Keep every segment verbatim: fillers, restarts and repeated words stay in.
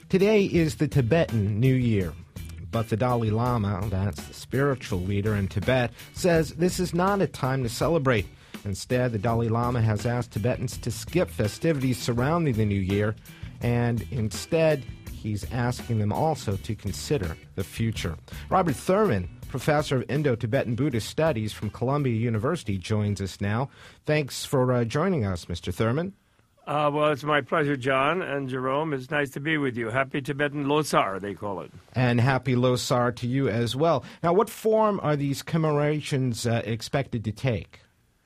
Today is the Tibetan New Year, but the Dalai Lama, that's the spiritual leader in Tibet, says this is not a time to celebrate. Instead, the Dalai Lama has asked Tibetans to skip festivities surrounding the New Year, and instead, he's asking them also to consider the future. Robert Thurman, professor of Indo-Tibetan Buddhist Studies from Columbia University, joins us now. Thanks for uh, joining us, Mister Thurman. Uh, well, it's my pleasure, John and Jerome. It's nice to be with you. Happy Tibetan Losar, they call it. And happy Losar to you as well. Now, what form are these commemorations uh, expected to take?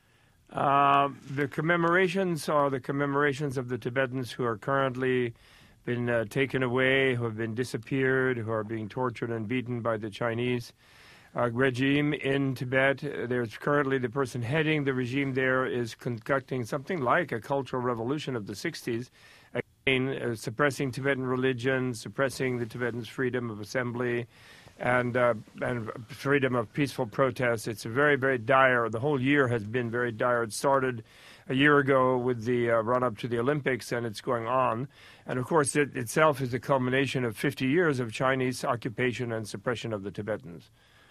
Uh, the commemorations are the commemorations of the Tibetans who are currently been uh, taken away, who have been disappeared, who are being tortured and beaten by the Chinese uh, regime in Tibet. There's currently the person heading the regime there is conducting something like a cultural revolution of the sixties, again, uh, suppressing Tibetan religion, suppressing the Tibetans' freedom of assembly, and uh, and freedom of peaceful protest. It's a very, very dire. The whole year has been very dire. It started a year ago with the uh, run-up to the Olympics, and it's going on. And, of course, it itself is the culmination of fifty years of Chinese occupation and suppression of the Tibetans.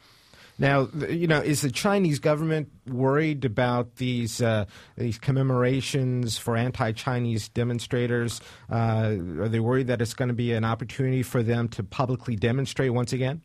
Now, you know, is the Chinese government worried about these uh, these commemorations for anti-Chinese demonstrators? Uh, are they worried that it's going to be an opportunity for them to publicly demonstrate once again?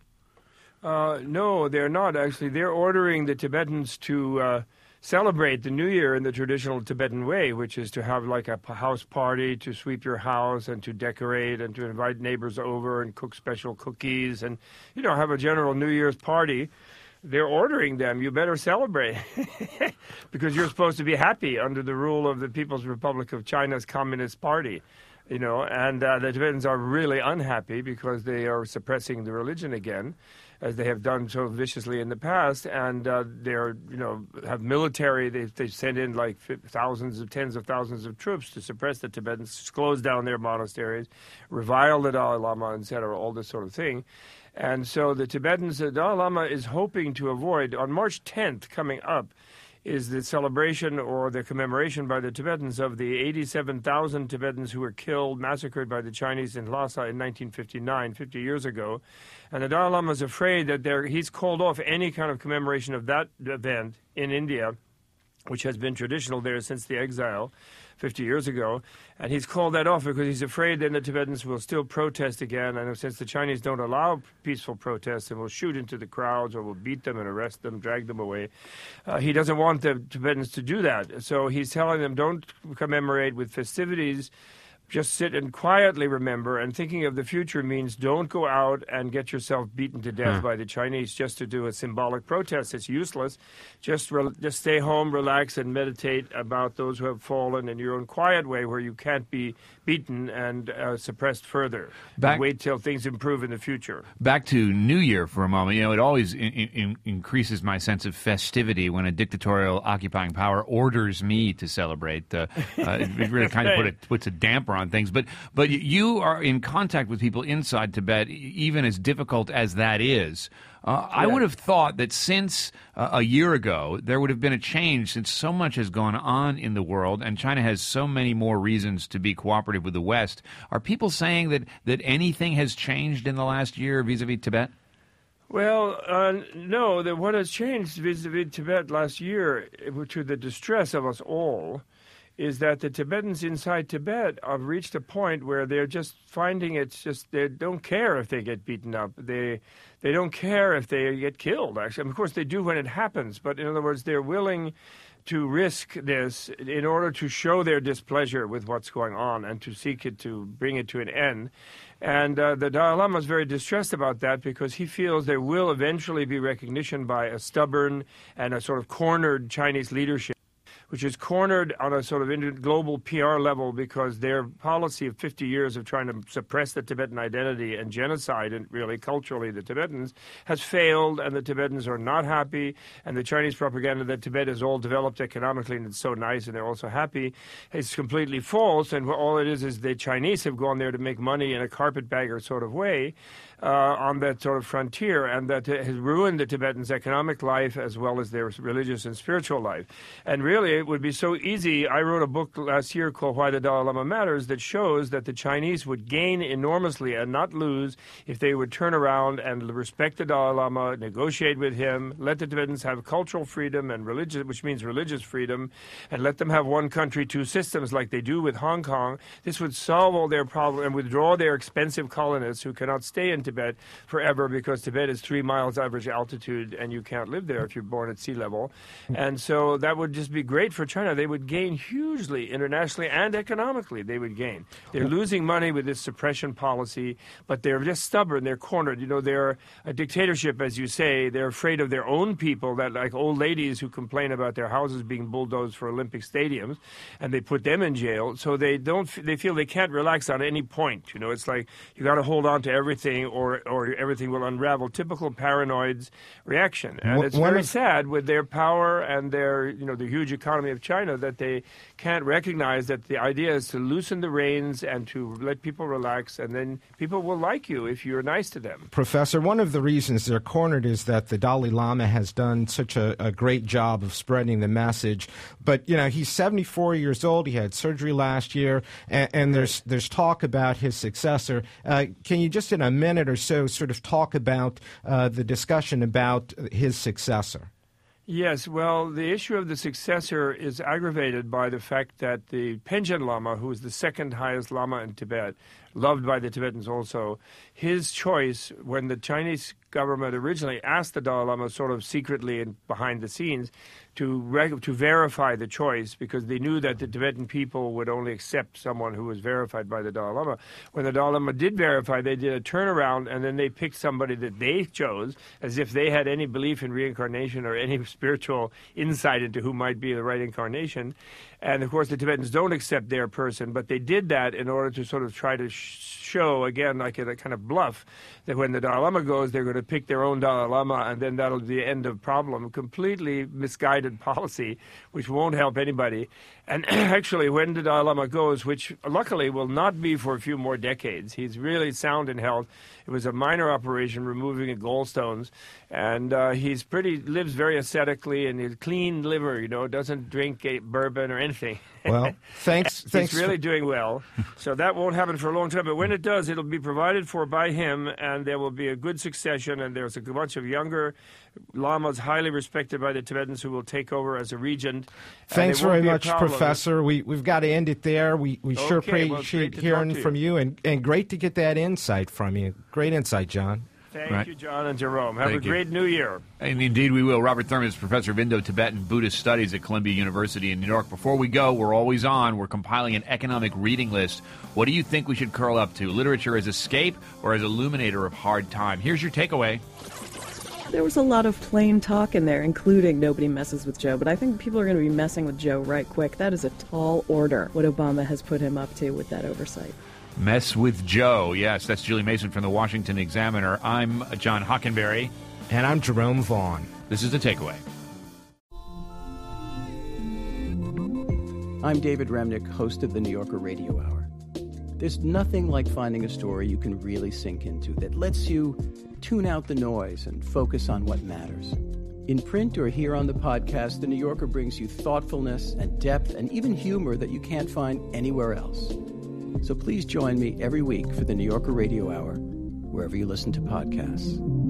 Uh, no, they're not, actually. They're ordering the Tibetans to uh, celebrate the New Year in the traditional Tibetan way, which is to have like a house party, to sweep your house and to decorate and to invite neighbors over and cook special cookies and, you know, have a general New Year's party. They're ordering them, you better celebrate, because you're supposed to be happy under the rule of the People's Republic of China's Communist Party, you know, and uh, the Tibetans are really unhappy because they are suppressing the religion again, as they have done so viciously in the past, and uh, they're, you know, have military, they they send in like thousands of, tens of thousands of troops to suppress the Tibetans, close down their monasteries, revile the Dalai Lama, et cetera, all this sort of thing. And so the Tibetans, the Dalai Lama is hoping to avoid, on March tenth coming up, is the celebration or the commemoration by the Tibetans of the eighty-seven thousand Tibetans who were killed, massacred by the Chinese in Lhasa in nineteen fifty-nine, fifty years ago. And the Dalai Lama is afraid that there, he's called off any kind of commemoration of that event in India, which has been traditional there since the exile fifty years ago. And he's called that off because he's afraid that the Tibetans will still protest again. And since the Chinese don't allow peaceful protests and will shoot into the crowds or will beat them and arrest them, drag them away, uh, he doesn't want the Tibetans to do that. So he's telling them, don't commemorate with festivities. Just sit and quietly remember, and thinking of the future means don't go out and get yourself beaten to death huh. by the Chinese just to do a symbolic protest. It's useless. Just re- just stay home, relax, and meditate about those who have fallen in your own quiet way where you can't be beaten and uh, suppressed further. Back, wait till things improve in the future. Back to New Year for a moment. You know, it always in, in, increases my sense of festivity when a dictatorial occupying power orders me to celebrate. Uh, uh, it really kind of put a, puts a damper on things. But but you are in contact with people inside Tibet, even as difficult as that is. Uh, yeah. I would have thought that since uh, a year ago, there would have been a change since so much has gone on in the world and China has so many more reasons to be cooperative with the West. Are people saying that, that anything has changed in the last year vis-a-vis Tibet? Well, uh, no. The, what has changed vis-a-vis Tibet last year, to the distress of us all, is that the Tibetans inside Tibet have reached a point where they're just finding it's just, they don't care if they get beaten up. They they don't care if they get killed, actually. I mean, of course, they do when it happens, but in other words, they're willing to risk this in order to show their displeasure with what's going on and to seek it to bring it to an end. And uh, the Dalai Lama is very distressed about that because he feels there will eventually be recognition by a stubborn and a sort of cornered Chinese leadership, which is cornered on a sort of global P R level because their policy of fifty years of trying to suppress the Tibetan identity and genocide, and really culturally the Tibetans, has failed, and the Tibetans are not happy, and the Chinese propaganda that Tibet is all developed economically and it's so nice and they're also happy is completely false, and all it is is the Chinese have gone there to make money in a carpetbagger sort of way uh, on that sort of frontier, and that has ruined the Tibetans' economic life as well as their religious and spiritual life. And really, it would be so easy. I wrote a book last year called Why the Dalai Lama Matters that shows that the Chinese would gain enormously and not lose if they would turn around and respect the Dalai Lama, negotiate with him, let the Tibetans have cultural freedom and religious, which means religious freedom, and let them have one country, two systems like they do with Hong Kong. This would solve all their problems and withdraw their expensive colonists who cannot stay in Tibet forever because Tibet is three miles average altitude and you can't live there if you're born at sea level. And so that would just be great for China. They would gain hugely internationally and economically. They would gain. They're losing money with this suppression policy, but they're just stubborn. They're cornered. You know, they're a dictatorship, as you say. They're afraid of their own people, that like old ladies who complain about their houses being bulldozed for Olympic stadiums, and they put them in jail. So they don't. They feel they can't relax on any point. You know, it's like you got to hold on to everything, or or everything will unravel. Typical paranoids reaction, and it's very sad with their power and their, you know, the huge economy of China, that they can't recognize that the idea is to loosen the reins and to let people relax, and then people will like you if you're nice to them. Professor, one of the reasons they're cornered is that the Dalai Lama has done such a, a great job of spreading the message. But, you know, he's seventy-four years old. He had surgery last year, and, and there's there's talk about his successor. Uh, can you just in a minute or so sort of talk about uh, the discussion about his successor? Yes, well, the issue of the successor is aggravated by the fact that the Penchen Lama, who is the second highest Lama in Tibet, loved by the Tibetans also, his choice, when the Chinese government originally asked the Dalai Lama sort of secretly and behind the scenes to reg- to verify the choice, because they knew that the Tibetan people would only accept someone who was verified by the Dalai Lama. When the Dalai Lama did verify, they did a turnaround, and then they picked somebody that they chose, as if they had any belief in reincarnation or any spiritual insight into who might be the right incarnation. And, of course, the Tibetans don't accept their person, but they did that in order to sort of try to sh- show, again, like a, a kind of bluff, that when the Dalai Lama goes, they're going to pick their own Dalai Lama, and then that'll be the end of problem. Completely misguided policy, which won't help anybody. And actually, when the Dalai Lama goes, which luckily will not be for a few more decades, he's really sound in health. It was a minor operation, removing gallstones, and uh, he's pretty lives very ascetically, and he's clean liver, you know, doesn't drink a bourbon or anything. Well, thanks. thanks. He's really for... doing well. So that won't happen for a long time. But when it does, it'll be provided for by him, and there will be a good succession, and there's a bunch of younger lamas highly respected by the Tibetans who will take over as a regent. Thanks very much, Professor. We, we've got to end it there. We, we okay, sure well, appreciate hearing you. from you, and, and great to get that insight from you. Great insight, John. Thank right. you, John and Jerome. Have Thank a great you. new year. And indeed we will. Robert Thurman is professor of Indo-Tibetan Buddhist Studies at Columbia University in New York. Before we go, we're always on. We're compiling an economic reading list. What do you think we should curl up to? Literature as escape or as illuminator of hard time? Here's your takeaway. There was a lot of plain talk in there, including nobody messes with Joe, but I think people are going to be messing with Joe right quick. That is a tall order, what Obama has put him up to with that oversight. Mess with Joe. Yes, that's Julie Mason from the Washington Examiner. I'm John Hockenberry. And I'm Jerome Vaughn. This is The Takeaway. I'm David Remnick, host of the New Yorker Radio Hour. There's nothing like finding a story you can really sink into that lets you tune out the noise and focus on what matters. In print or here on the podcast, The New Yorker brings you thoughtfulness and depth and even humor that you can't find anywhere else. So please join me every week for the New Yorker Radio Hour, wherever you listen to podcasts.